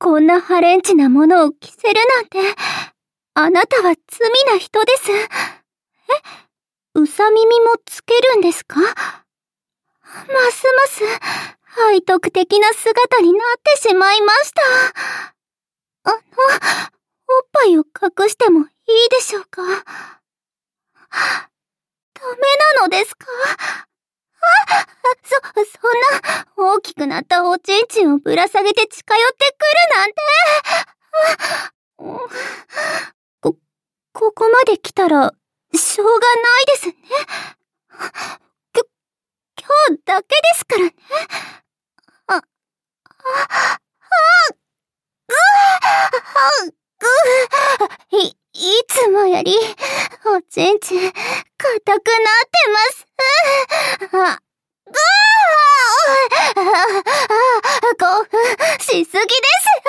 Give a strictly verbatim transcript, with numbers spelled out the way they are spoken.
こんなハレンチなものを着せるなんて、あなたは罪な人です。え、うさ耳もつけるんですか？ますます背徳的な姿になってしまいました。あの、おっぱいを隠してもいいでしょうか？ダメなのですか？あ、そ、そんな大きくなったおちんちんをぶら下げて近寄ってくるなんて。こ、ここまで来たら、しょうがないですね。きょ、今日だけですからね。あ、あ、あ、ぐー、ぐー、い、いつもより、おちんちん、硬くなってます。あ、ぐー、興奮しすぎです。